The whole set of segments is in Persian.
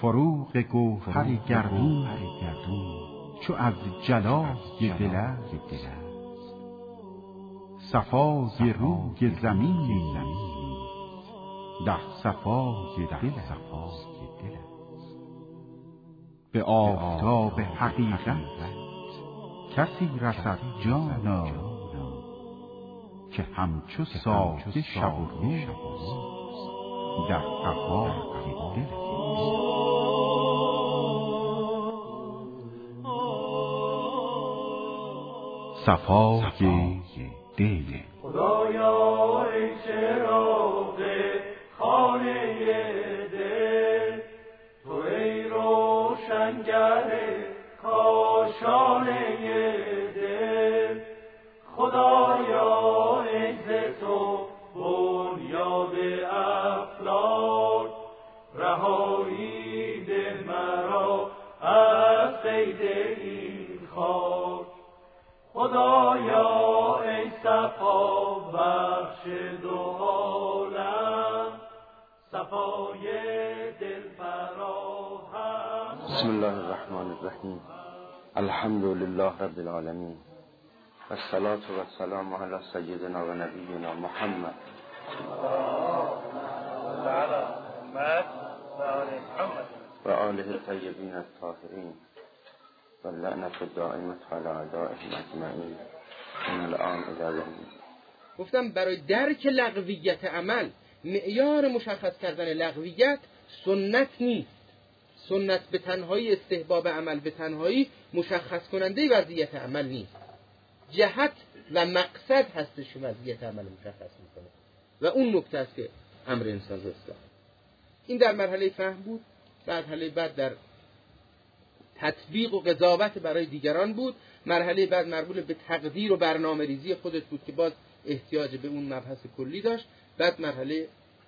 فروغ گوهر گردون چو از جلای دل است، صفای روی زمین در صفای دل است. به آفتاب حقیقت کسی رسد جانا، که همچو سایه شب و روز در قفای دل است. صفای دل. خدایا ای چراغ خانه دل، تو ای روشنگر کاشانه دل، خدایا ای ز تو بنیاد افلاک، رهایی ده مرا از قید این خاک. خدایا ای صفا بخش دو عالم، صفای دل فراهم. بسم الله الرحمن الرحیم. الحمد لله رب العالمین، والصلاة والسلام علی سیدنا و نبینا محمد و آله الطیبین الطاهرین و لعنت الدائمة علی اعدائهم اجمعین من الآن الی یوم الدین. گفتم برای درک لغویت عمل معیار مشخص کردن لغویت سنت نیست. سنت به تنهایی، استحباب عمل به تنهایی مشخص کننده وضعیت عمل نیست. جهت و مقصد هستش که وضعیت عمل مشخص میکنه و اون نکته است که امر انسان رو اصلاح. این در مرحله فهم بود. مرحله بعد در تطبیق و قضاوت برای دیگران بود. مرحله بعد مربوط به تقدیر و برنامه ریزی خودت بود که باز احتیاج به اون مبحث کلی داشت. بعد مرحله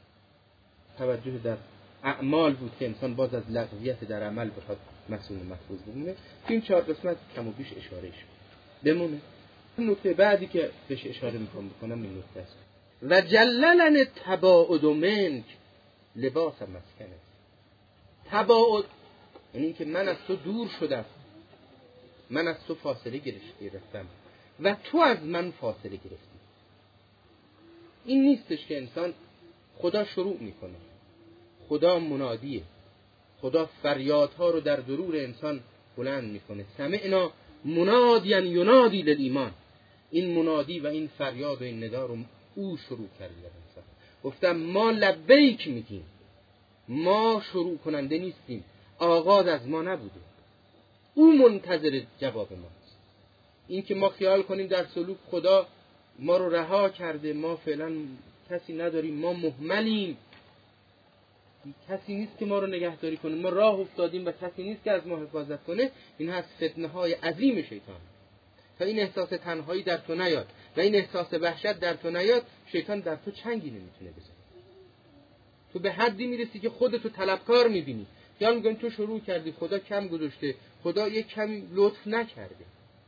توجه در اعمال بود که انسان باز از لغویت در عمل بخواد مسئول محفوظ بمونه. این 4 قسمت کم و بیش اشاره شد بمونه. نکته بعدی که بهش اشاره میکنم این نکته است: و جللن تباعد منک لباس مسکنه. تباعد یعنی که من از تو دور شدم، من از تو فاصله گرفتم و تو از من فاصله گرفتی. این نیستش که انسان خدا شروع میکنه، خدا منادیه، خدا فریادها رو در درون انسان بلند میکنه. سمعنا منادیا ینادی للایمان. این منادی و این فریاد و این ندا رو او شروع کرده در انسان. گفتم ما لبیک میگیم، ما شروع کننده نیستیم، آغاز از ما نبوده، او منتظر جواب ماست. این که ما خیال کنیم در سلوک خدا ما رو رها کرده، ما فعلا کسی نداریم، ما مهملیم، کسی نیست که ما رو نگهداری کنه، ما راه افتادیم و کسی نیست که از ما حفاظت کنه، این هست فتنه های عظیم شیطان. تا این احساس تنهایی در تو نیاد و این احساس وحشت در تو نیاد، شیطان در تو چنگی نمیتونه بزنه. تو به حدی میرسی که خودتو طلبکار میبینی، یا میگن تو شروع کردی، خدا کم گذاشته، خدا یک کمی لطف نکرده.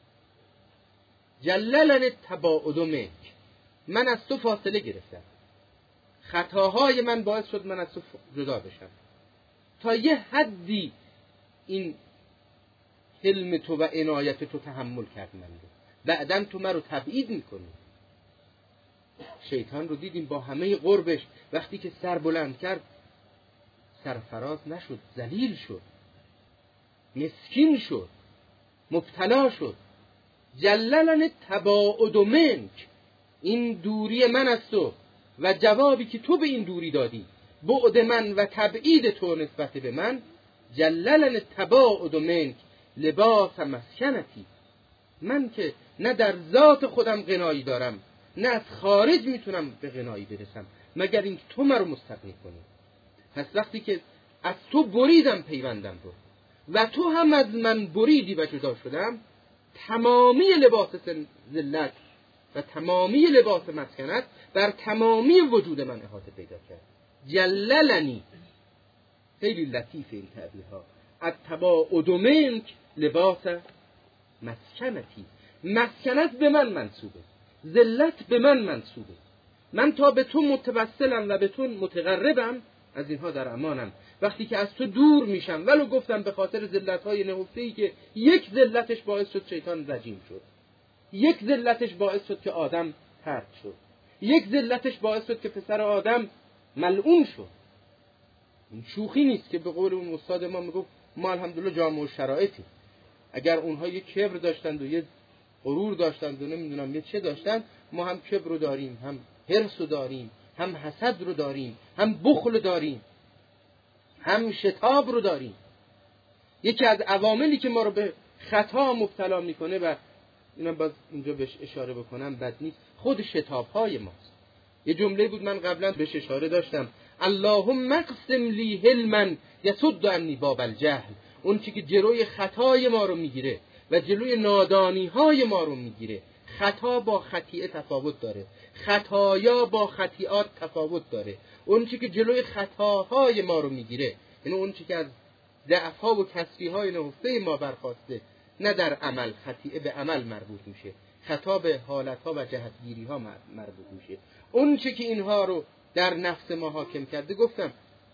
جللن تباعد منک، من از تو فاصله گرفتم، خطاهای من باعث شد من از تو جدا بشم. تا یه حدی این حلم تو و عنایت تو تحمل کرد من رو، بعدن تو من رو تبعید میکنی. شیطان رو دیدیم با همه قربش وقتی که سر بلند کرد سرفراز نشد، ذلیل شد، مسکین شد، مبتلا شد. جللن تباعد منک، این دوری من از تو و جوابی که تو به این دوری دادی، بعد من و تبعید تو نسبت به من. جللن تباعد منک لباس مسکنتی، من که نه در ذات خودم غنایی دارم، نه از خارج میتونم به غنایی برسم مگر اینکه تو مرا مستغنی کنی. پس وقتی که از تو بریدم پیوندم رو و تو هم از من بریدی و جدا شدم، تمامی لباس ذلت و تمامی لباس مسکنت بر تمامی وجود من احاطه پیدا کرد. جللنی، خیلی لطیف این تعبیرها. التباعد منک لباس مسکنتی، مسکنت به من منسوبه، ذلت به من منسوبه. من تا به تو متوسلم و به تو متقربم، از اینها در امانم. وقتی که از تو دور میشم، ولو گفتم به خاطر ذلت‌های نهفته‌ای که یک ذلتش باعث شد شیطان رجیم شد، یک ذلتش باعث شد که آدم طرد شد، یک ذلتش باعث شد که پسر آدم ملعون شد. این شوخی نیست که به قول اون استاد ما میگفت ما الحمدلله جامع الشرایطی. اگر اونها یک کبر داشتند و یک غرور داشتند و نمیدونم یه چه داشتند، ما هم کبر رو داریم، هم حرص رو داریم، هم حسد رو داریم، هم بخل رو داریم، هم شتاب رو داریم. یکی از عواملی که ما رو به خطا مبتلا میکنه و اینم باز اینجا بهش اشاره بکنم بد نیست، خود شتاب‌های ماست. یه جمله بود من قبلا بهش اشاره داشتم، اللهم اقسم لی حلما یسد عنی باب الجهل. اون چیزی که جلوی خطای ما رو میگیره و جلوی نادانی‌های ما رو میگیره. خطا با خطیئه تفاوت داره، خطایا با خطیئات تفاوت داره. اون چیزی که جلوی خطاهای ما رو میگیره، یعنی اون چیزی که از ضعف‌ها و کسبی‌های نهفته ما برخواسته، نه در عمل، خطیئه به عمل مربوط میشه، خطا به حالت‌ها و جهتگیری‌ها مربوط میشه. اون چیزی که اینها رو در نفس ما حاکم کرده، گفتم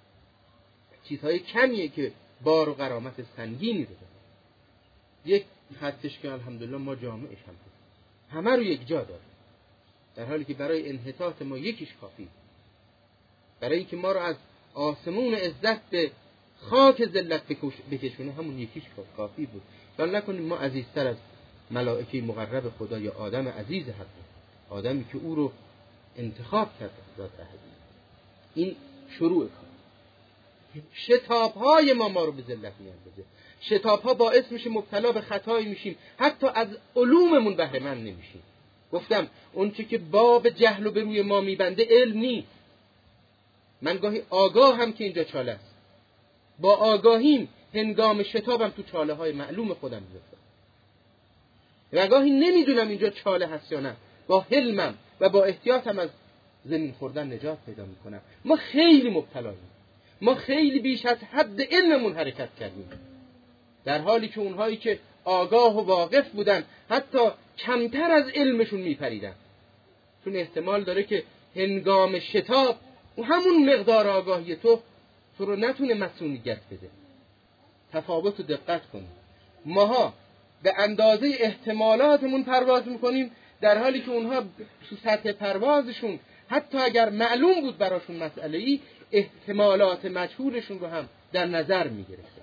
چیزهای کمیه که بار و غرامت سنگینی رو داره. یک خطش که الحمدلله ما جامعش هم همه رو یک جا داره، در حالی که برای انحطاط ما یکیش کافی، برای اینکه ما رو از آسمون عزت به خاک ذلت بکشونه همون یکیش کافی بود. فکر نکنیم ما عزیزتر از ملائکه مقرب خدا یا آدم عزیز حق، آدمی که او رو انتخاب کرده ذات احدی. این شروع کار. شتاب‌های ما رو به ذلت میاندازه. شتاب‌ها باعث میشه مبتلا به خطایی میشیم، حتی از علوممون بهره مند نمیشیم. گفتم اون چه که باب جهل رو به روی ما میبنده علم نیست. من گاهی آگاه هم که اینجا چاله است، با آگاهیم هنگام شتابم تو چاله های معلوم خودم میفتم و گاهی نمیدونم اینجا چاله هست یا نه، با حلمم و با احتیاطم از زمین خوردن نجات پیدا میکنم. ما خیلی مبتلاییم، ما خیلی بیش از حد علممون حرکت کردیم، در حالی که اونهایی که آگاه و واقف بودن حتی کمتر از علمشون میپریدن، چون احتمال داره که هنگام شتاب و همون مقدار آگاهی تو رو نتونه مسئولیت بده. تفاوت رو دقت کنیم. ماها به اندازه احتمالاتمون پرواز میکنیم، در حالی که اونها تو سطح پروازشون حتی اگر معلوم بود براشون مسئله‌ای، احتمالات مجهولشون رو هم در نظر میگرفتن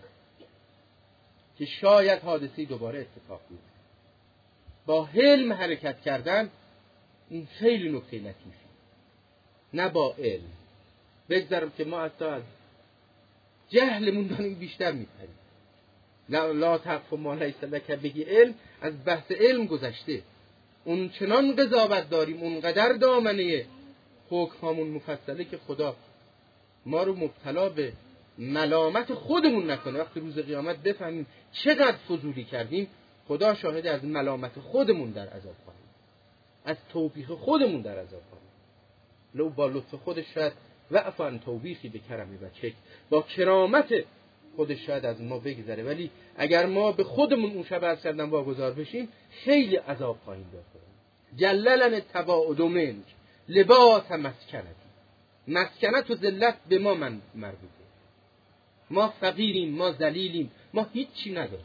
که شاید حادثه‌ای دوباره اتفاق بیفته. با حلم حرکت کردن این خیلی نکته لطیفی، نه با علم. بگذارم که ما حتی از جهلمون داریم بیشتر میپریم. لا تقف ما لیس لک به علم، از بحث علم گذشته. اون چنان قضاوت داریم، اونقدر دامنه حکمامون مفصله که خدا ما رو مبتلا به ملامت خودمون نکنه. وقتی روز قیامت بفهمیم چقدر فضولی کردیم، خدا شاهد، از ملامت خودمون در عذاب خواهیم، از توبیخ خودمون در عذاب خواهیم. لو با لطف خودش شاید وعفو عن توبیخی به کرمی و چک، با کرامت خودش شاید از ما بگذره، ولی اگر ما به خودمون اون شب عرض کردن واگذار بشیم خیلی عذاب خواهیم داشت. جللن التباعد منک لباس مسکنت و ذلت به ما مربوطه. ما فقیریم، ما ذلیلیم، ما هیچی نداریم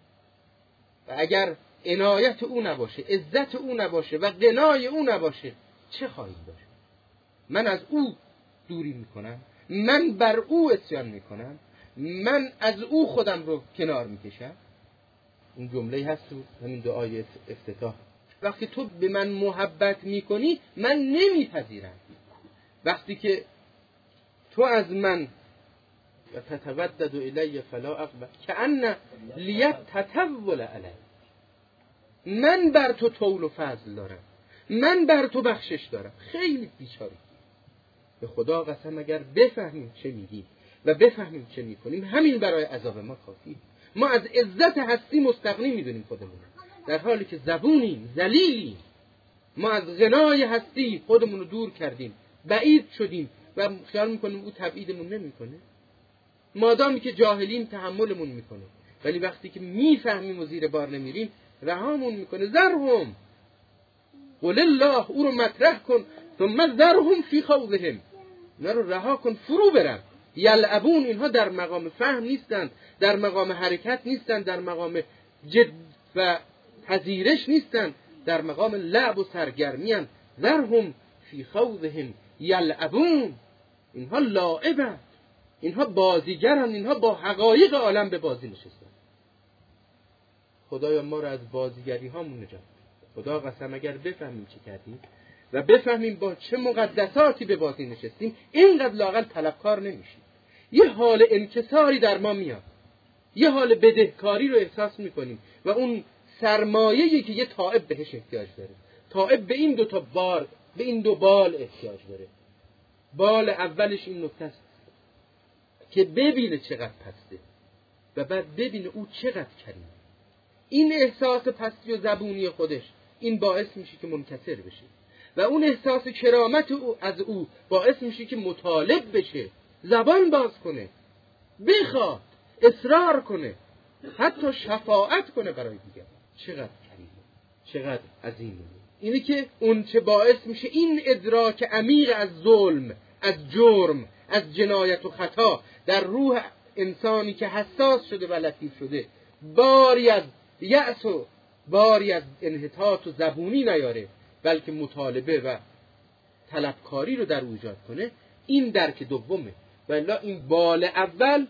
و اگر عنایت او نباشه، عزت او نباشه و غنای او نباشه، چه خواهیم داشت؟ من از او دوری میکنم، من بر او عصیان میکنم، من از او خودم رو کنار میکشم. این جمله هست تو همین دعای افتتاح، وقتی تو به من محبت میکنی من نمیپذیرم. وقتی که تو از من و تتودد الی فلا اقبل کأن لیتطول علی، من بر تو طول و فضل دارم، من بر تو بخشش دارم. خیلی بیچاری. به خدا قسم اگر بفهمیم چه میگیم و بفهمیم چه میکنیم، همین برای عذاب ما کافی. ما از عزت هستی مستغنی میدونیم خودمون، در حالی که زبونیم، ذلیلیم. ما از غنای هستی خودمون رو دور کردیم، بعید شدیم و خیال میکنیم او تبعیدمون نمیکنه. مادامی که جاهلیم تحملمون میکنه، ولی وقتی که میفهمیم و زیر بار نمیریم رهامون میکنه. ذرهم قل الله، او رو مطرح کن، ثم ذرهم فی خوضهم، اونا رو رها کن فرو برن یلعبون، اینها در مقام فهم نیستند، در مقام حرکت نیستند، در مقام جد و پذیرش نیستند، در مقام لعب و سرگرمی اند. ذرهم فی خوضهم یلعبون، اینها لاعبند، اینها بازیگرند، اینها با حقایق عالم به بازی نشستند. خدایا ما را از بازیگری هامون نجات بده. خدا قسم اگر بفهمیم چه کردیم و بفهمیم با چه مقدساتی به بازی نشستیم، اینقدر لااقل طلبکار نمیشیم. یه حال انکساری در ما میاد، یه حال بدهکاری رو احساس میکنیم و اون سرمایه‌ای که یه تائب بهش احتیاج داره. تائب به این دو تا بار، به این دو بال احتیاج داره. بال اولش این نکته است که ببینه چقدر پسته و بعد ببینه او چقدر کریمه. این احساس پستی و زبونی خودش این باعث میشه که منکسر بشه و اون احساس کرامت او از او باعث میشه که مطالب بشه، زبان باز کنه، بخواد، اصرار کنه، حتی شفاعت کنه برای دیگر. چقدر کریمه، چقدر عظیمه. اینی که اون چه باعث میشه این ادراک عمیق از ظلم، از جرم، از جنایت و خطا در روح انسانی که حساس شده و لطیف شده باری از یأس و باری از انحطاط و زبونی نیاره، بلکه مطالبه و طلبکاری رو در او ایجاد کنه. این درک دومه. ولی این بال اول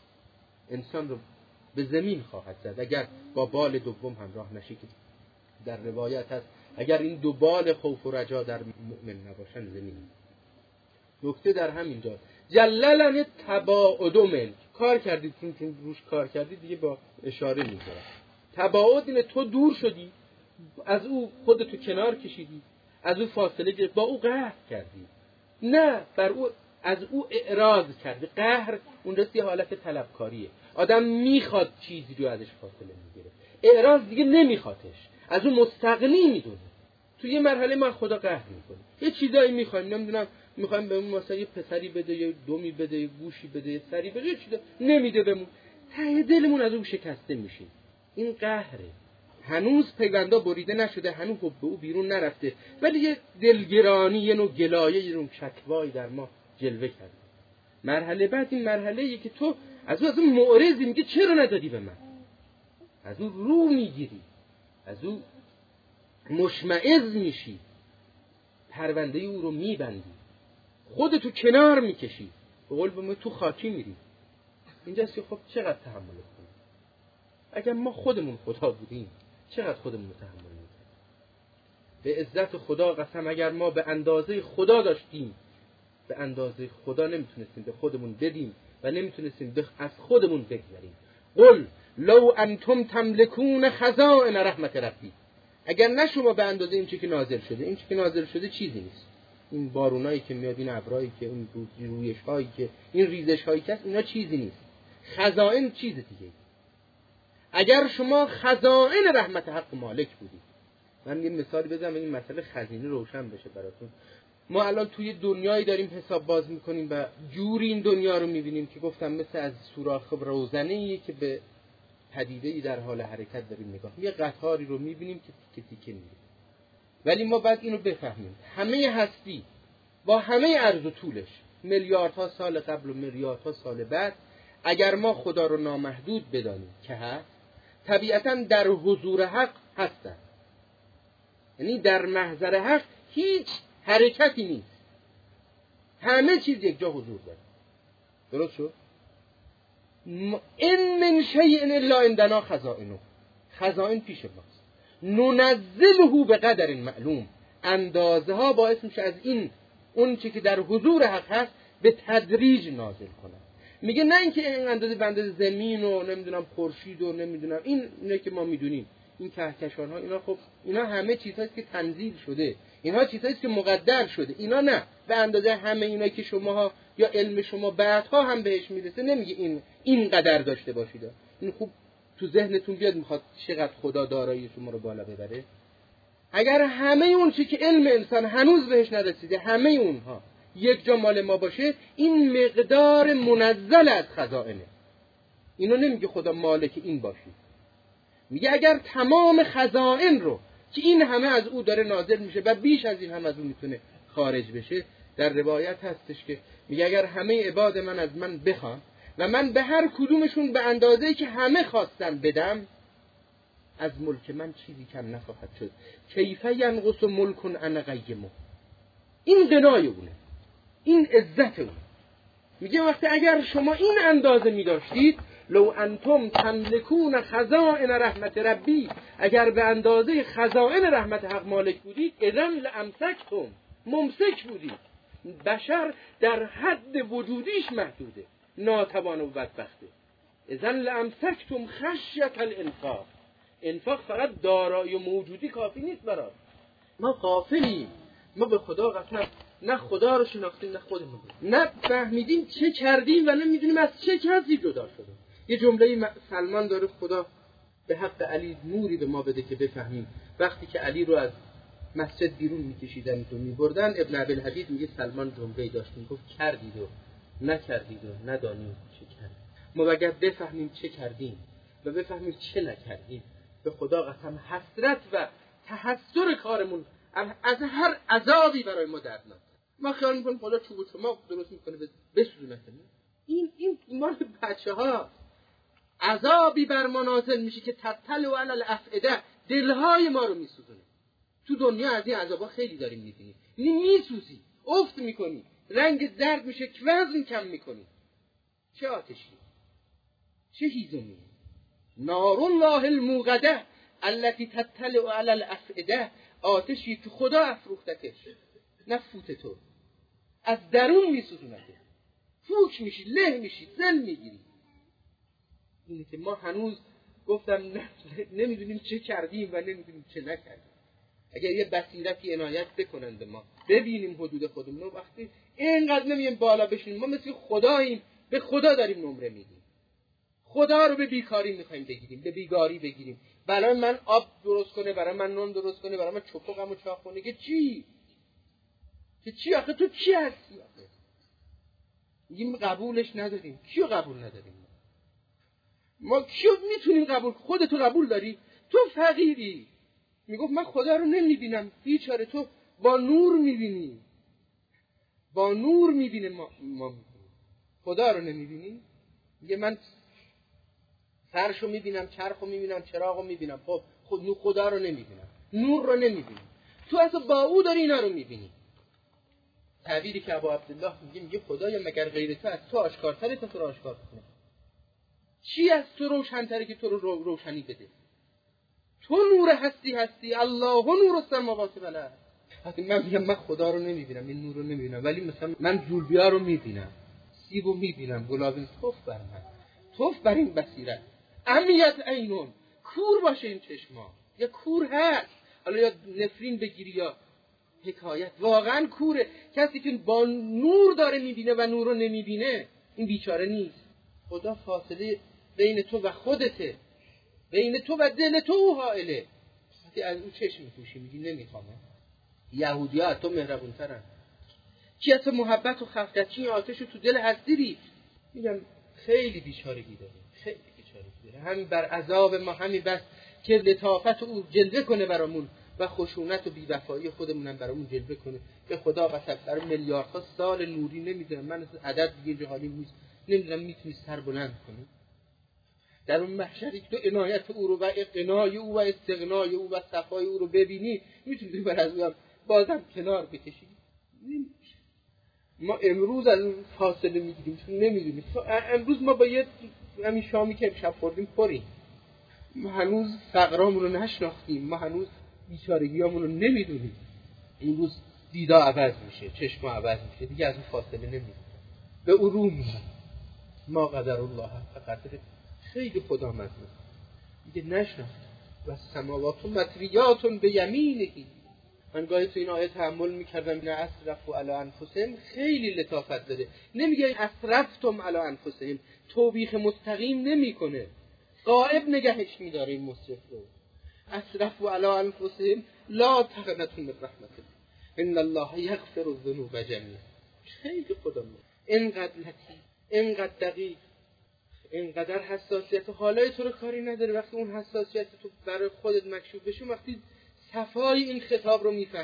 انسان رو به زمین خواهد زد اگر با بال دوم همراه نشه، که در روایت هست اگر این دو بال خوف و رجا در مؤمن نباشن زمین. نکته در همین جا جللن تباعد ملک. کار کردید چون روش کار کردید دیگه با اشاره میذارم. تباعد اینه تو دور شدی از او، خودتو کنار کشیدی، از او فاصله گرفت، با او قهر کردی، نه بر او از او اعراض کردی. قهر اون رستی حالت طلبکاریه، آدم میخواد چیزی رو ازش فاصله میگیره. اعراض دیگه نمیخوادش، از اون مستغنی میدونه. تو یه مرحله ما خدا قهر میکنه، یه چیزایی میخوایم، نمیدونم میخوایم بهمون مثلا یه پسری بده، یه دومی بده، یه گوشی بده، یه سری بده، یه چیزا نمیده بهمون، ته دلمون از اون شکسته میشیم. این قهره. هنوز پیوندا بریده نشده، هنوز حب به او بیرون نرفته، ولی یه دلگرانی، یه نوع گلایه، یه نوع شکوایی در ما جلوه کرده. مرحله بعد این مرحله‌ایه که تو از اون معرضی، میگه چرا ندادی به من؟ از اون رو میگیری، از اون مشمئز میشی، پرونده او رو میبندی، خودتو کنار میکشی، به قول بگم تو خاکی میری. اینجاست که خب چقدر تحمل کنیم؟ اگر ما خودمون خدا بودیم چقدر خودمون رو تحمل میکنیم؟ به عزت خدا قسم اگر ما به اندازه خدا داشتیم، به اندازه خدا نمیتونستیم به خودمون بدیم و نمیتونستیم از خودمون بگذریم. قل لو انتم تملکون خزائن رحمت ربی. اگر نه شما به اندازه این چیزی که نازل شده، این چیزی که نازل شده چیزی نیست. این بارونایی که میاد، این ابرایی که، این رویش‌هایی که، این ریزش‌هایی که هست، اینا چیزی نیست. خزائن چیز دیگه. اگر شما خزائن رحمت حق مالک بودید، من یه مثالی بزنم این مسئله خزینه روشن بشه براتون. ما الان توی دنیایی داریم حساب باز میکنیم و جوری این دنیا رو میبینیم که گفتم مثل از سوراخ روزنه‌ایه که به پدیده‌ای در حال حرکت داریم نگاه. یه قطاری رو میبینیم که تیکه میره. ولی ما باید اینو بفهمیم، همه هستی با همه عرض و طولش، میلیاردها سال قبل و میلیاردها سال بعد، اگر ما خدا رو نامحدود بدانیم که هست، طبیعتاً در حضور حق هستن. یعنی در محضر حق هیچ حرکتی نیست، همه چیز یک جا حضور داره. درست شد؟ این من شیء الا عندنا خزائنه. خزائن پیش ماست. ننزله به قدر معلوم. اندازه ها باعث میشه از این اون چی که در حضور حق هست به تدریج نازل کنه. میگه نه اینکه این اندازه بنده زمین و نمیدونم خورشید و نمیدونم اینه که ما میدونیم، این کهکشان ها، اینا خب اینا همه چیزهاست که تنزیل شده، اینها چیزهاست که مقدر شده. اینا نه به اندازه همه اینا که شماها یا علم شما بعدها هم بهش میرسه نمیگه این قدر داشته باشید. این خوب تو ذهنتون بیاد میخواد چقدر خدا دارایی شما رو بالا ببره. اگر همه اون چی که علم انسان هنوز بهش نرسیده، همه اونها یک جا مال ما باشه، این مقدار منزل از خزائنه. اینو نمیگه خدا مالک این باشید، میگه اگر تمام خزائن رو که این همه از او داره نازل میشه و بیش از این هم از او میتونه خارج بشه، در روایت هستش که میگه اگر همه عباد من از من بخوان و من به هر کدومشون به اندازه‌ای که همه خواستن بدم، از ملک من چیزی کم نخواهد شد. کیف ینقص ملک عن قیمه. این غنای اونه، این عزت اونه. میگه وقتی اگر شما این اندازه میداشتید، لو انتم تملکون خزائن رحمت ربی، اگر به اندازه خزائن رحمت حق مالک بودید، اذن لامسکتم، ممسک بودید. بشر در حد وجودیش محدوده، ناتوان و بدبخته. اذن لامسکتم خشیة الانفاق. انفاق فقط دارایی و موجودی کافی نیست برای ما. غافلیم، ما به خدا قسم نه خدا رو شناختیم نه خودمون، نه فهمیدیم چه کردیم و نمیدونیم از چه کسی جدا شدیم. یه جمله سلمان داره، خدا به حق علی نوری به ما بده که بفهمیم. وقتی که علی رو از مسجد بیرون میکشیدن و میبردن، ابن ابی الحدید میگه سلمان جمله‌ای داشت، میگفت کردید و نکردید و ندانیم چه کردیم. ما اگر بفهمیم چه کردیم و بفهمیم چه نکردیم، به خدا قسم حسرت و تحسر کارمون از هر عذابی برای ما دردناک. ما خیال میکنیم خدا چوب و چماق درست میکنه بسوزونه. این مال بچه‌ها. عذابی بر ما نازل میشه که تطلع علی الافئده، دلهای ما رو میسوزونه. تو دنیا از این عذابا خیلی داریم میبینیم. میسوزی، افت میکنی، رنگ زرد میشه، وزن کم میکنی. چه آتشی، چه هیزمی. نار الله الموقده التي تطلع علی الافئده. آتشی که خدا افروختکش، نه فوت تو، از درون میسوزونته. فوک میشی، له میشی، زل میگیری. اینه که ما هنوز گفتم نمیدونیم چه کردیم و نمیدونیم چه نکردیم. اگر یه بصیرتی عنایت بکنن به ما، ببینیم حدود خودمون، وقتی اینقدر نمیم بالا بشینیم، ما مثل خداییم، به خدا داریم نمره میدیم. خدا رو به بیکاری میخوایم بگیریم، به بیگاری بگیریم. برای من آب درست کنه، برای من نون درست کنه، برای من چپقمو چاق کنه. که چی؟ که چی؟ آخه تو چی هستی؟ آخه میگیم قبولش نداریم. کیو قبول نداریم؟ ما کیو میتونیم قبول؟ خودتو قبول داری؟ تو فقیری. میگفت من خدا رو نمیبینم. بیچاره تو با نور میبینی، با نور میبینه. ما میبینیم. خدا رو نمیبینی؟ میگه من فرشو میبینم، چرخو میبینم، چراغو میبینم. خب خدا رو نمیبینم، نور رو نمیبینم. تو اصلا با او داری اینا رو میبینی. تعبیری که ابو عبدالله میگه خدایا مگر غیر تو از تو آشکارتره تا تو رو آشکار کنه؟ چی از تو روشن‌تره که تو رو روشنی بده؟ تو نور هستی. الله نور السماوات والارض. وقتی من میگم من خدا رو نمیبینم، این نور رو نمیبینم، ولی مثلا من زولبیا رو میبینم، سیبو میبینم، گلابی، توف بر من، توف بر این بصیرت. امیت عینون، کور باشه این چشما. یا کور هست، حالا یا نفرین بگیری یا حکایت، واقعا کوره. کسی که با نور داره میبینه و نور رو نمیبینه، این بیچاره نیست. خدا فاصله بین تو و خودته، بین تو و دل تو او حائله. وقتی از او چشم میپوشی میگی نمیخوام. یهودی‌ها از تو مهربون‌ترن. کی از تو محبت و خفتچی آتش رو تو دل هستی ریخت. میگم خیلی بیچارگی داره، خیلی بیچارگی داره. همین بر عذاب ما، همین بس که لطافت او جلوه کنه برامون و خشونت و بی‌وفایی خودمون هم برامون جلوه کنه. که خدا قسم برای میلیاردها سال نوری نمیدونم، من عدد دیگه جهانی نیست، نمیدونم میتونی سر بلند کنی در اون محشری که تو عنایت او رو و اقنای او و استغنای او و صفای او رو ببینی، میتونی بر از او هم بازم کنار بکشی. ما امروز از فاصله میگیریم چون نمیدونیم. امروز ما با یه همین شامی که امشب خوردیم پریم. ما هنوز فقرامون رو نشناختیم، ما هنوز بیچارگیامون رو نمیدونیم. امروز دیدا عوض میشه، چشم عوض میشه، دیگه از اون فاصله نمیدونیم، به او رو میدونیم. ما قدر الله فقط خیلی خدا مظلوم دیگه نشناخت. و سماوات مطویات به یمینه. من گاهی تو این آیه تأمل میکردم، این اسرفوا علی انفسهم خیلی لطافت داره. نمیگه اسرفتم علی انفسهم، توبیخ مستقیم نمیکنه، غائب نگهش میداره این مسرف رو. اسرفوا علی انفسهم لا تقنطوا من رحمت الله ان الله یغفر الذنوب جمیعا. خیلی خدا اینقدر لطیف، اینقدر دقیق، اینقدر حساسیت. حالای تو رو کاری نداره. وقتی اون حساسیت تو برای خودت مکشوف بشه، وقتی صفای این خطاب رو میفهمی،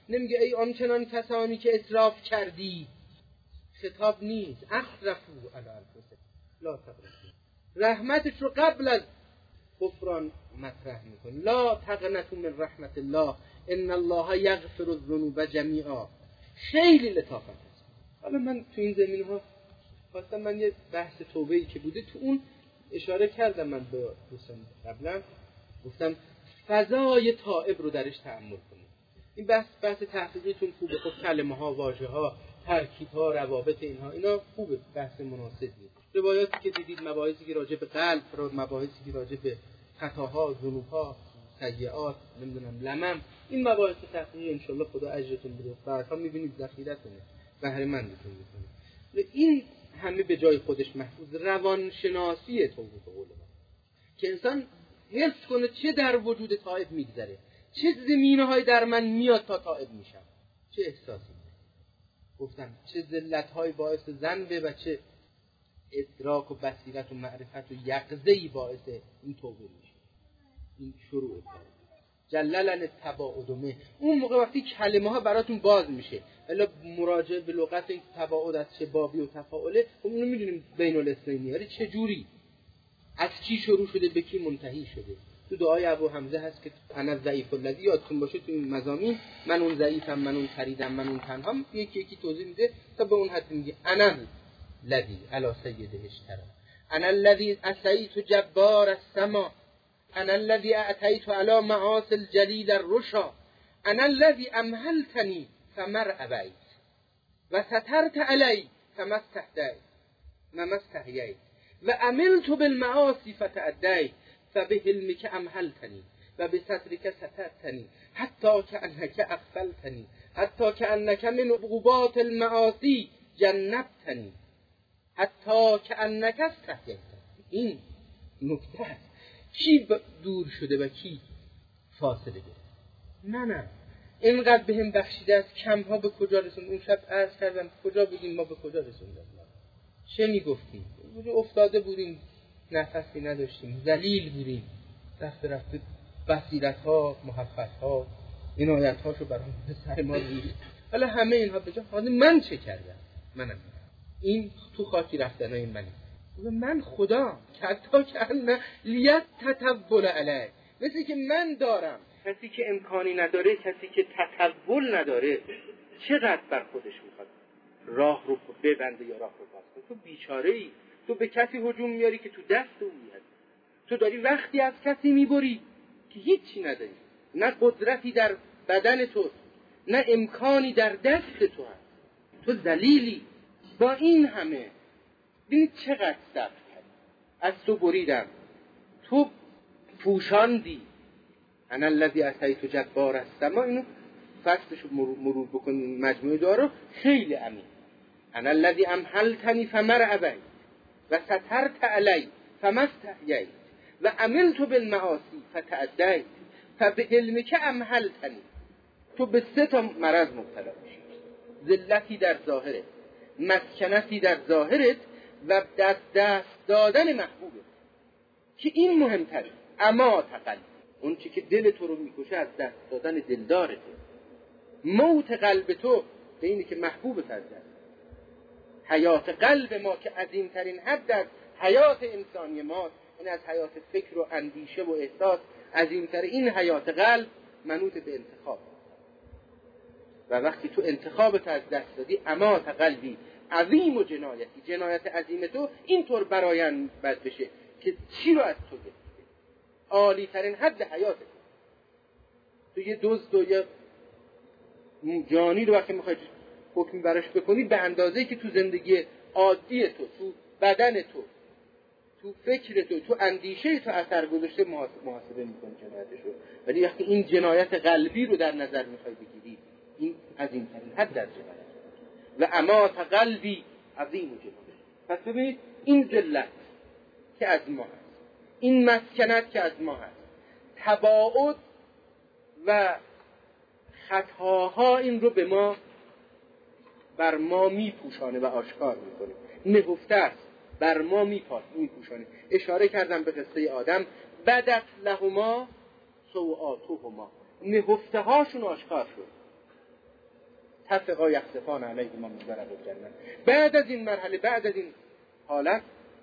نمیگه ای آنچنان کسانی که اسراف کردی. خطاب نیست. اسرفوا علی انفسهم لا تقنطوا. رحمتش رو قبل از غفران مطرح میکنه. لا تقنطوا من رحمت الله ان الله یغفر الذنوب جمیعا. خیلی لطافت است. حالا من تو این زمینه ها من یه بحث توبه‌ای که بوده تو اون اشاره کردم. من به دوستان قبلا گفتم فضای تائب رو درش تأمل کنید. این بحث تحقیقیتون خوبه. خب کلمه ها، واژه ها، ترکیب ها، روابط اینا خوبه، بحث مناسبیه. روایاتی که دیدید، مباحثی که راجع به قلب، مباحثی که راجع به خطاها، ذنوبها، سیئات، نمیدونم لمم، این مباحث تحقیقی ان شاء الله خدا اجرتون بده. بعدها میبینید ذخیرتونه، بهره مندتون میکنه. این همه به جای خودش محفوظ. روانشناسی توبه به قول من که انسان حس کنه چه در وجود تائب میگذره، چه زمینه‌های در من میاد تا تائب میشم، چه احساسی. گفتم چه ذلت‌های باعث ذنبه و چه ادراک و بصیرت و معرفت و یقظه‌ای باعث این توبه میشه. این شروع کاره. جللن التباعد. اون موقع وقتی کلمه ها براتون باز میشه، الا مراجعه به لغت این تباعد از چه بابی و تفاعله، خب اونو میدونیم بین الاثنین یعنی چه جوری، از کی شروع شده به کی منتهی شده. تو دعای ابو حمزه هست که انا ضعیف الذی، یادتون باشه تو این مضامین، من اون ضعیفم، من اون فریدم، من اون تنهام، یکی توضیح میده تا به اون حد میگه انا الذی علی سیده اشترا، انا الذی اسیت جبار السما، انا الذی اعطیت علی معاصی الجلیل الرشا، انا الذی امهلتنی فمر ابیت و سترت علی فما استحییت و عملت بالمعاصی فتعدیت فبحلمک امهلتنی و بسترک سترتنی حتی کأنک اغفلتنی حتی کأنک من عقوبات المعاصی جنبتنی حتی کأنک استحییت. این نکته است. کی دور شده و کی فاصله گرفت؟ نه اینقدر به هم بخشیده است. کمها به کجا رسوند؟ اون شب عرض کردم کجا بودیم ما، به کجا رسوندیم؟ چه میگفتیم؟ افتاده بودیم، نفسی نداشتیم، ذلیل بودیم، رفته بصیرت ها، محبت ها، عنایت هاشو برام به سر ما ریخت. حالا همه اینها به جا حاضر من چه کردم؟ منم این تو خاکی رفتن های منی. من خدا حتی که ان لیت تطول علی، مثل که من دارم، کسی که امکانی نداره، کسی که تطول نداره چقدر بر خودش میخواد راه رو ببنده یا راه رو باز کنه. تو بیچاره ای، تو به کسی هجوم میاری که تو دست اون میاد، تو داری وقتی از کسی میبری که هیچی نداری، نه قدرتی در بدن تو، نه امکانی در دست تو هست، تو ذلیلی. با این همه ببین چقدر صبر کردی، از تو بریدم، تو پوشاندی. انا الذی اتیت جبار السما، اینو فصلشو مرور بکنیم، مجموعه دعا رو خیلی عمیق. انا الذی امهلتنی فمر ابیت و سترت علی فما استحییت و عملت بالمعاصی فتعدیت فبعلمک امهلتنی. تو به 3 مرض مبتلا میشی: ذلتی در ظاهرت، مسکنتی در ظاهرت و دست دادن محبوبت، که این مهمتره. اما تقل، اون چی که دل تو رو میکشه از دست دادن دلدارته. موت قلب تو به اینه که محبوبت از دست. حیات قلب ما که عظیمترین حد از حیات انسانی ماست، این از حیات فکر و اندیشه و احساس عظیمتر. این حیات قلب منوط به انتخاب، و وقتی تو انتخابت از دست دادی، اما قلبی عظیم و جنایتی، جنایت عظیم تو اینطور براین بد بشه که چی رو از تو گرفته، عالی ترین حد حیات تو یه دزد و یه جانی رو وقتی میخوای حکم براش بکنی، به اندازه‌ای که تو زندگی عادی تو بدن تو فکر تو اندیشه تو اثر گذاشته محاسبه میکنی جنایتشو. ولی وقتی این جنایت قلبی رو در نظر میخوای بگیری، این عظیمترین حد در جنایت و اما قلبی عظیم و جنایت. پس ببینید این ذلت که از ما هست، این مسکنت که از ما هست، تباعد و خطاها این رو به ما بر ما میپوشانه و آشکار میکنه. نهفته است، بر ما میپوشانه. اشاره کردم به قصه آدم، بدت لهما سوآتهما، نهفته هاشون آشکار شد. تفقا یخسفان علیهما من ورق الجنه. بعد از این مرحله، بعد از این حالت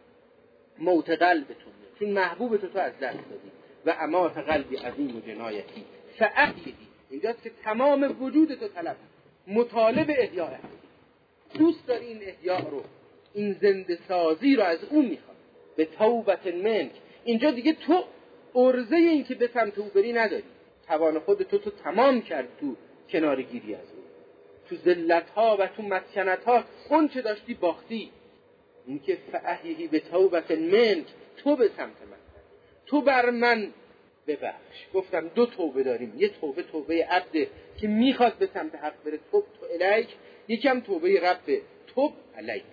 موت قلبتون، چون محبوب تو از دست دادی و امات قلبی عظیم و جنایتی فاحیه. اینجاست که تمام وجود تو طلب مطالب احیاء هستی، دوست داری این احیاء رو، این زنده سازی رو از اون میخواد به توبت منک. اینجا دیگه تو عرضه این که به سمت او بری نداری، توان خودتو تو تمام کرد تو کنارگیری از اون، تو ذلت‌ها و تو مسکنت‌ها اون چه داشتی باختی. این که فاحیه به توبت منک، تو به سمت من، تو بر من ببخش. گفتم دو توبه داریم، یه توبه توبه عبد که میخواد به سمت حق بره، توب تو الیک، یکم توبه رب توب علیک.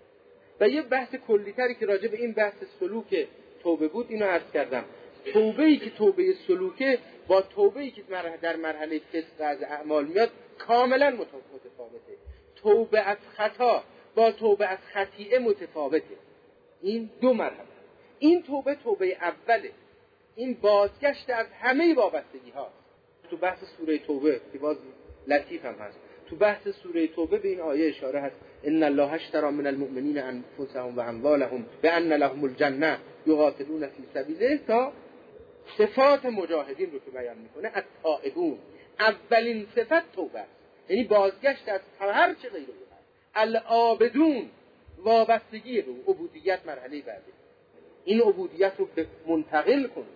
و یه بحث کلی‌تری که راجع به این بحث سلوک توبه بود اینو عرض کردم. توبه‌ای که توبه سلوکه با توبه‌ای که در مرحله فسق از اعمال میاد کاملا متفاوته. توبه از خطا با توبه از خطیئه متفاوته. این دو مرحله. این توبه توبه اوله، این بازگشت از همه وابستگی ها. تو بحث سوره توبه که باز لطیف هم هست، تو بحث سوره توبه به این آیه اشاره هست ان الله اشتری من المؤمنین انفسهم و اموالهم بان لهم الجنه یقاتلون فی سبیله، تا صفات مجاهدین رو که بیان میکنه. التائبون، اولین صفت توبه است، یعنی بازگشت از هر چه غیر الله. العابدون، وابستگی رو، عبودیت مرحله بعدی، این عبودیت رو منتقل کن.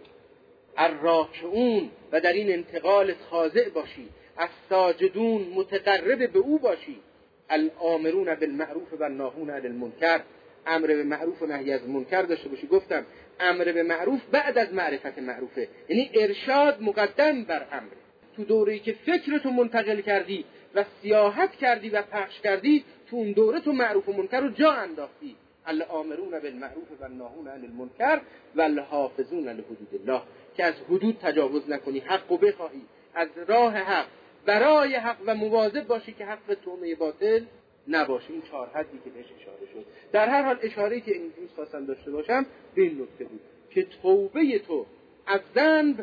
الراکعون، و در این انتقال خاضع باشی. الساجدون، متقرب به او باشی. الامرون بالمعروف و الناهون عن المنکر، امر به معروف و نهی از منکر داشته باشی. گفتم امر به معروف بعد از معرفت معروفه، یعنی ارشاد مقدم بر امر. تو دوره‌ای که فکرتو منتقل کردی و سیاحت کردی و پخش کردی، تو اون دوره تو معروف و منکر رو جا انداختی. الامرون بالمعروف و الناهون عن المنکر و الحافظون لحدود الله، که از حدود تجاوز نکنی، حق و بخواهی، از راه حق برای حق و مواظب باشی که حق به تومه باطل نباشه. این 4 حدی که بهش اشاره شد. در هر حال اشاره‌ای که امروز خواستم داشته باشم به این نکته بود که توبه تو از ذنب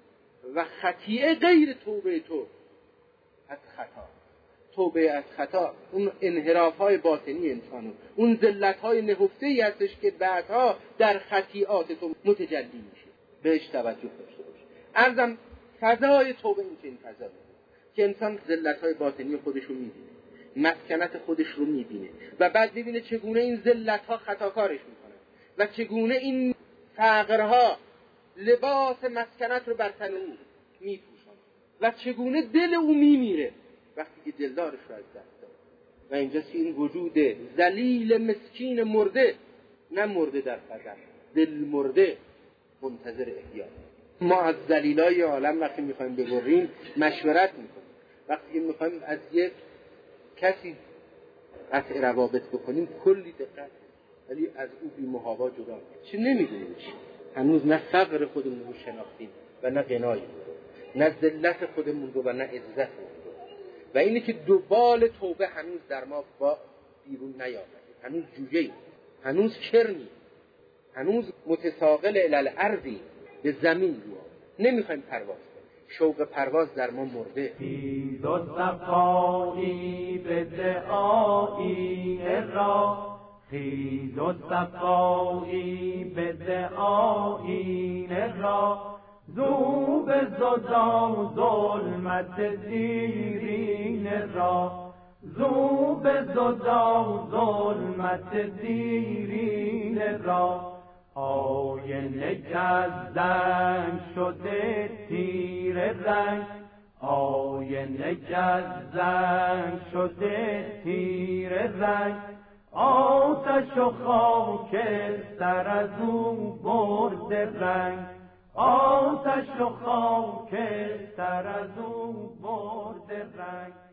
و خطیئه غیر توبه تو از خطا. توبه از خطا اون انحراف‌های باطنی انسانو، اون ذلت‌های نهفته‌ای هستش که بعدها در خطیئات تو متجلی میشه. بهش توجه داشته باش. عرضم فضای توبه این چنین فضایی که انسان ذلت‌های باطنی خودش رو می‌بینه، مسکنت خودش رو می‌بینه و بعد می‌بینه چگونه این ذلت‌ها خطاکارش می‌کنه و چگونه این فقرها لباس مسکنت رو بر تن او می‌پوشونه و چگونه دل او می‌میره وقتی که دلدارش رو از دست داد. و اینجاست که این وجود ذلیل مسکین مرده، نه مرده در فضل، دل مرده منتظر احیا. ما از ذلیلای عالم وقتی میخوایم ببریم مشورت میکنیم، وقتی میخوایم از یک کسی قطع روابط بکنیم کلی دقت، ولی از او بی محابا جدا چه نمیدونیم چی. هنوز نه فقر خودمون رو شناختیم و نه غنای، نه ذلت خودمون رو و نه عزت رو. و اینه که دوبال توبه هنوز در ما با بیرون نیامده، هنوز جوجه‌ای، هنوز کرمی، هنوز متساقل الالارضی، به زمین رو نمیخوایم پرواز کنیم. شوق پرواز در ما مرده. خیز و صفایی به دعایی را، خیز و صفایی به دعایی را، زو به زدان ظلمت دیرین را، زو به زدان ظلمت دیرین را. آینه جزدن شده تیر رنگ، آینه جزدن شده تیر رنگ. آتش و خاک سر از او برد رنگ، آتش و خاک سر از او برد رنگ.